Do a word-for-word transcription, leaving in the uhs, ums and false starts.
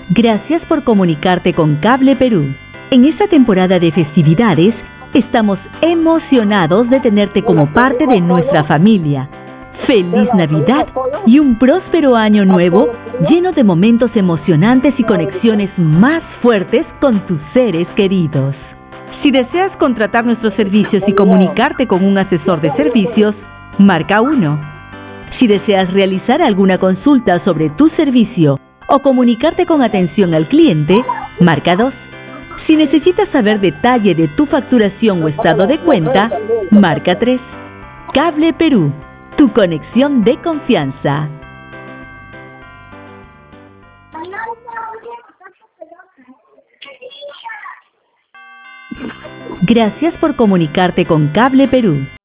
Gracias por comunicarte con Cable Perú. En esta temporada de festividades, estamos emocionados de tenerte como parte de nuestra familia. ¡Feliz Navidad y un próspero año nuevo lleno de momentos emocionantes y conexiones más fuertes con tus seres queridos! Si deseas contratar nuestros servicios y comunicarte con un asesor de servicios, marca uno. Si deseas realizar alguna consulta sobre tu servicio o comunicarte con atención al cliente, marca dos. Si necesitas saber detalle de tu facturación o estado de cuenta, marca tres. Cable Perú, tu conexión de confianza. Gracias por comunicarte con Cable Perú.